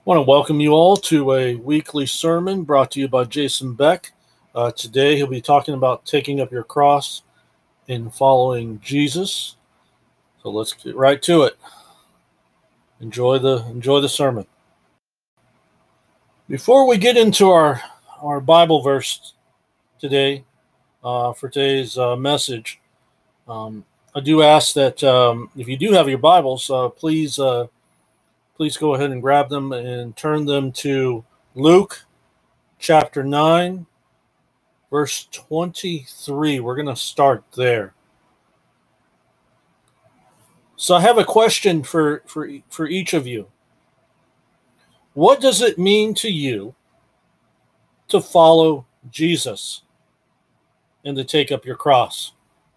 Want to welcome you all to a weekly sermon brought to you by Jason Beck. Today he'll be talking about taking up your cross and following Jesus. So let's get right to it. Enjoy the sermon. Before we get into our Bible verse today, for today's message, I do ask that if you do have your Bibles, please go ahead and grab them and turn them to Luke chapter 9, verse 23. We're going to start there. So I have a question for each of you. What does it mean to you to follow Jesus and to take up your cross?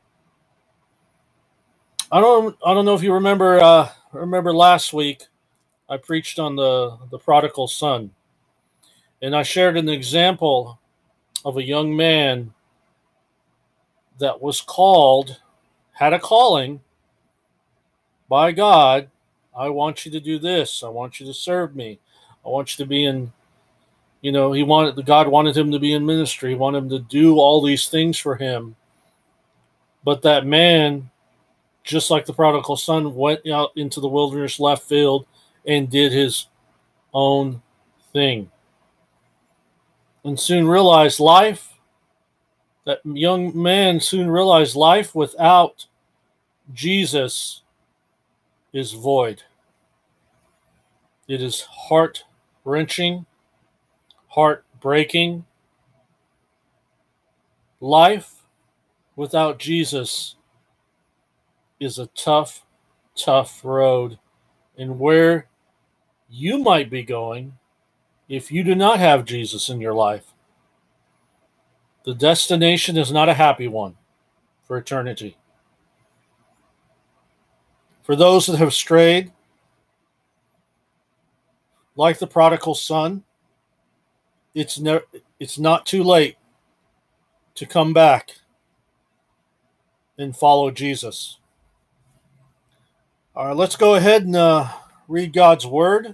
I don't know if you remember last week I preached on the prodigal son, and I shared an example of a young man that was had a calling by God. I want you to do this. I want you to serve me. I want you to be in, God wanted him to be in ministry. He wanted him to do all these things for him. But that man, just like the prodigal son, went out into the wilderness, left field, and did his own thing. And soon realized that young man soon realized life without Jesus is void. It is heart-wrenching, heartbreaking. Life without Jesus is a tough, tough road, and where you might be going if you do not have Jesus in your life. The destination is not a happy one for eternity. For those that have strayed, like the prodigal son, it's not too late to come back and follow Jesus. All right, let's go ahead and read God's word.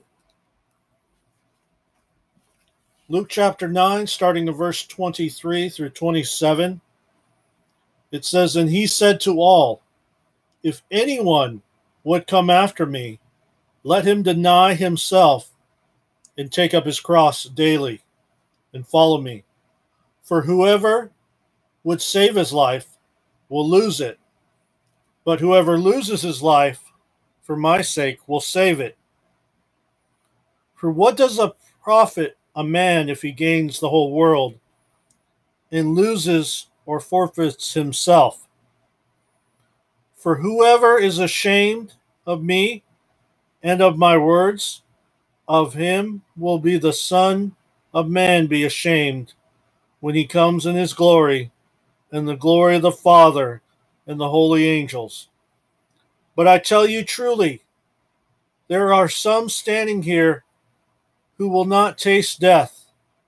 Luke chapter 9, starting in verse 23 through 27. It says, "And he said to all, if anyone would come after me, let him deny himself and take up his cross daily and follow me. For whoever would save his life will lose it, but whoever loses his life for my sake will save it. For what does it profit a man if he gains the whole world and loses or forfeits himself? For whoever is ashamed of me and of my words, of him will be the Son of Man be ashamed when he comes in his glory and the glory of the Father and the holy angels. But I tell you truly, there are some standing here who will not taste death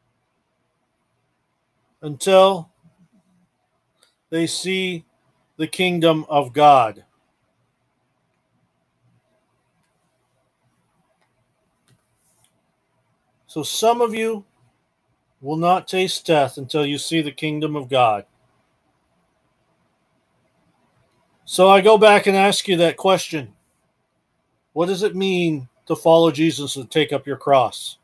until they see the kingdom of God." So some of you will not taste death until you see the kingdom of God. So I go back and ask you that question. What does it mean to follow Jesus and take up your cross?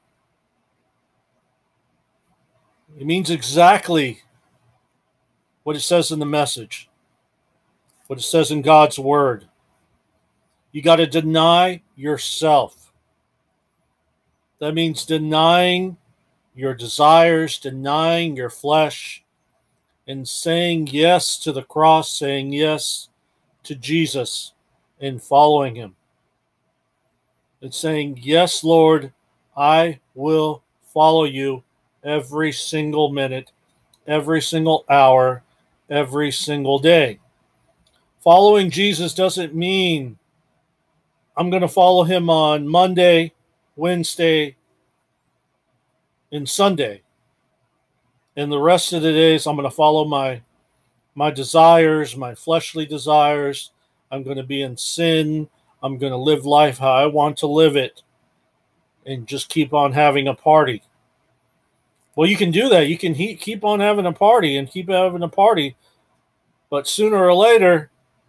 It means exactly what it says in the message, what it says in God's word. You got to deny yourself. That means denying your desires, denying your flesh, and saying yes to the cross, saying yes to Jesus and following him. It's saying, yes, Lord, I will follow you every single minute, every single hour, every single day. Following Jesus doesn't mean I'm going to follow him on Monday, Wednesday, and Sunday. And the rest of the days, I'm going to follow my desires, my fleshly desires. I'm going to be in sin. I'm going to live life how I want to live it. and just keep on having a party. Well, you can do that. You can keep on having a party and keep having a party, but sooner or later,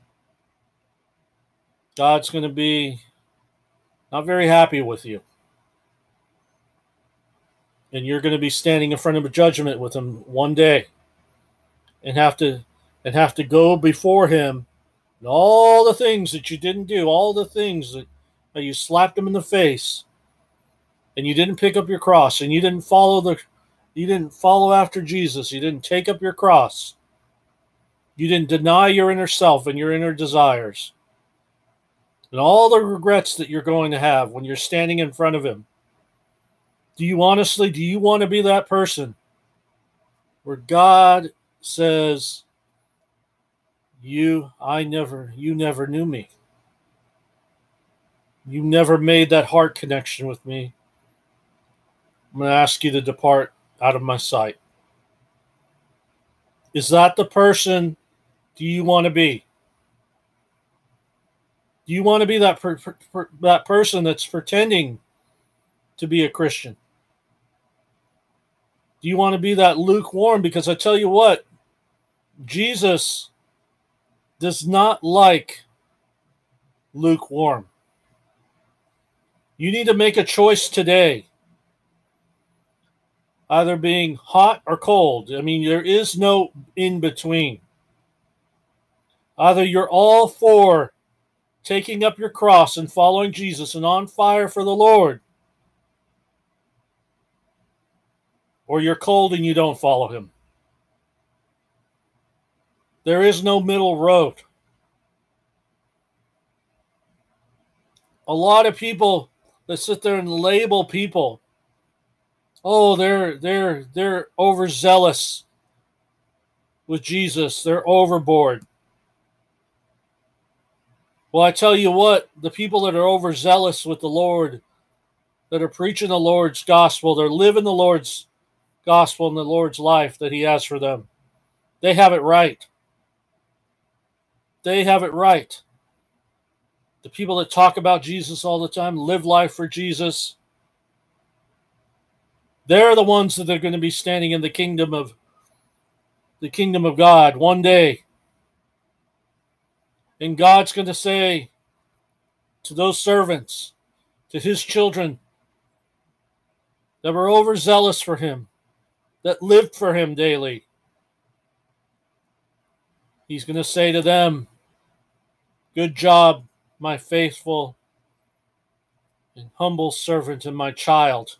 God's going to be not very happy with you. And you're going to be standing in front of a judgment with him one day and have to go before him, and all the things that you didn't do, all the things that you slapped him in the face, and you didn't pick up your cross, and you didn't follow after Jesus, you didn't take up your cross, you didn't deny your inner self and your inner desires, and all the regrets that you're going to have when you're standing in front of him. Do you want to be that person where God says, you never knew me. You never made that heart connection with me. I'm going to ask you to depart out of my sight. Is that the person do you want to be? Do you want to be that that person that's pretending to be a Christian? Do you want to be that lukewarm? Because I tell you what, Jesus does not like lukewarm. You need to make a choice today, either being hot or cold. I mean, there is no in between. Either you're all for taking up your cross and following Jesus and on fire for the Lord, or you're cold and you don't follow him. There is no middle road. A lot of people that sit there and label people, oh, they're overzealous with Jesus. They're overboard. Well, I tell you what, the people that are overzealous with the Lord, that are preaching the Lord's gospel, they're living the Lord's gospel and the Lord's life that he has for them, they have it right. They have it right. The people that talk about Jesus all the time, live life for Jesus, they're the ones that are going to be standing in the kingdom of God one day. And God's going to say to those servants, to his children that were overzealous for him, that lived for him daily, he's going to say to them, good job, my faithful and humble servant and my child.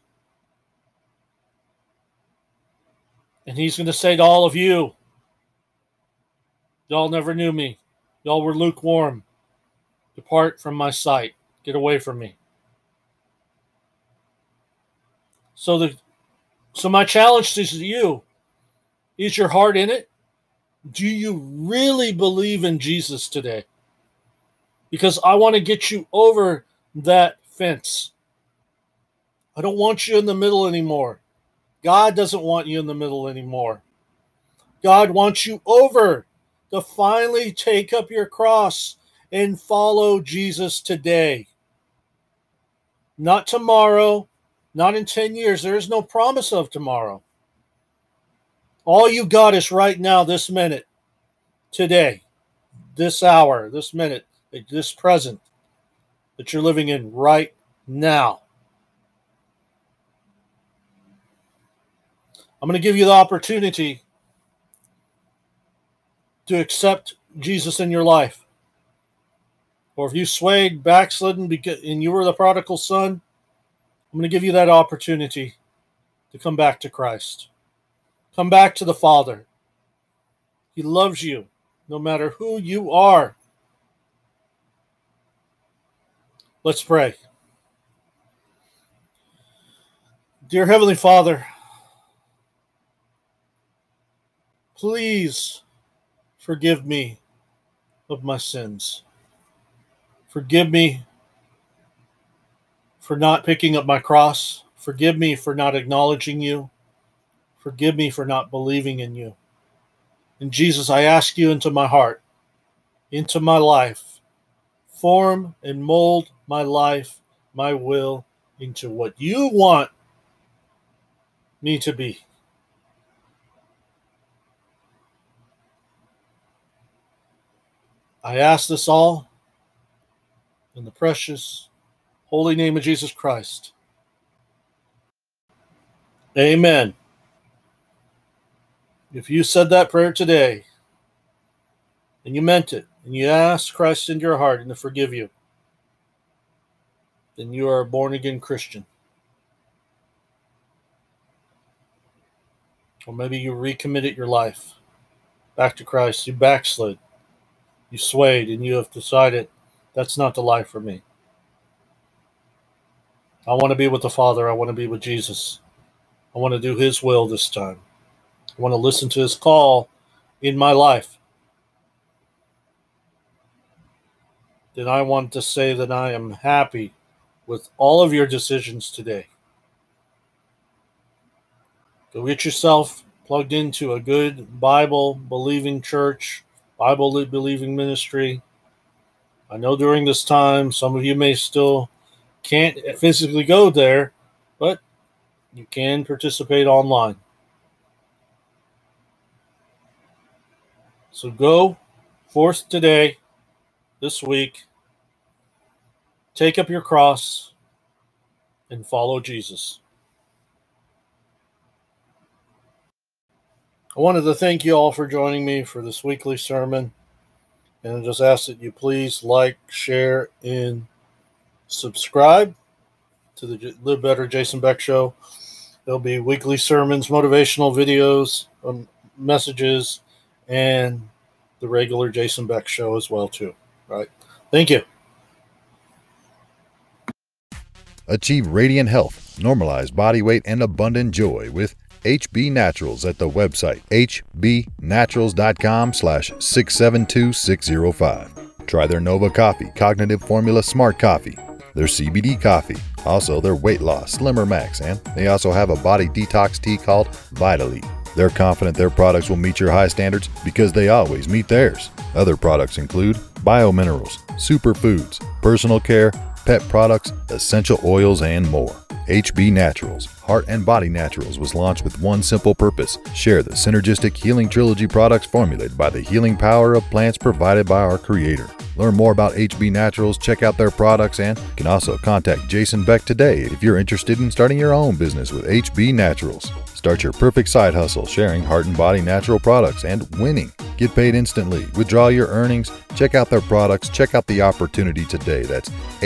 And he's going to say to all of you, y'all never knew me. Y'all were lukewarm. Depart from my sight. Get away from me. So my challenge to you, is your heart in it? Do you really believe in Jesus today? Because I want to get you over that fence. I don't want you in the middle anymore. God doesn't want you in the middle anymore. God wants you over to finally take up your cross and follow Jesus today. Not tomorrow, not in 10 years. There is no promise of tomorrow. All you got is right now, this minute, today, this hour, this minute, this present that you're living in right now. I'm going to give you the opportunity to accept Jesus in your life. Or if you swayed, backslidden, and you were the prodigal son, I'm going to give you that opportunity to come back to Christ. Come back to the Father. He loves you no matter who you are. Let's pray. Dear Heavenly Father, please forgive me of my sins. Forgive me for not picking up my cross. Forgive me for not acknowledging you. Forgive me for not believing in you. And Jesus, I ask you into my heart, into my life. Form and mold my life, my will into what you want me to be. I ask this all in the precious, holy name of Jesus Christ. Amen. If you said that prayer today, and you meant it, and you asked Christ into your heart and to forgive you, then you are a born-again Christian. Or maybe you recommitted your life back to Christ. You backslid. You swayed, and you have decided that's not the life for me. I want to be with the Father. I want to be with Jesus. I want to do His will this time. I want to listen to His call in my life. Then I want to say that I am happy with all of your decisions today. Go get yourself plugged into a good Bible-believing church, Bible-believing ministry. I know during this time, some of you may still can't physically go there, but you can participate online. So go forth today, this week, take up your cross, and follow Jesus. I wanted to thank you all for joining me for this weekly sermon, and I just ask that you please like, share, and subscribe to the Live Better Jason Beck Show. There'll be weekly sermons, motivational videos, messages, and the regular Jason Beck Show as well too. All right. Thank you. Achieve radiant health, normalize body weight, and abundant joy with HB Naturals at the website hbnaturals.com/672605. Try their Nova Coffee, Cognitive Formula Smart Coffee, their CBD coffee, also their weight loss Slimmer Max, and they also have a body detox tea called Vitalite. They're confident their products will meet your high standards because they always meet theirs. Other products include biominerals, superfoods, personal care, pet products, essential oils, and more. HB Naturals, Heart and Body Naturals, was launched with one simple purpose: share the synergistic healing trilogy products formulated by the healing power of plants provided by our Creator. Learn more about HB Naturals, check out their products, and can also contact Jason Beck today if you're interested in starting your own business with HB Naturals. Start your perfect side hustle sharing Heart and Body natural products and winning. Get paid instantly. Withdraw your earnings. Check out their products. Check out the opportunity today. That's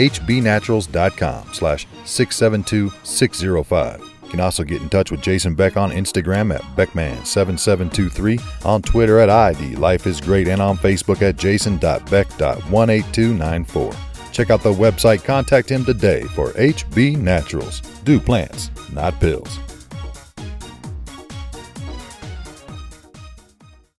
hbnaturals.com/672605. You can also get in touch with Jason Beck on Instagram at Beckman7723, on Twitter at ID Life is Great, and on Facebook at Jason.Beck.18294. Check out the website. Contact him today for HB Naturals. Do plants, not pills.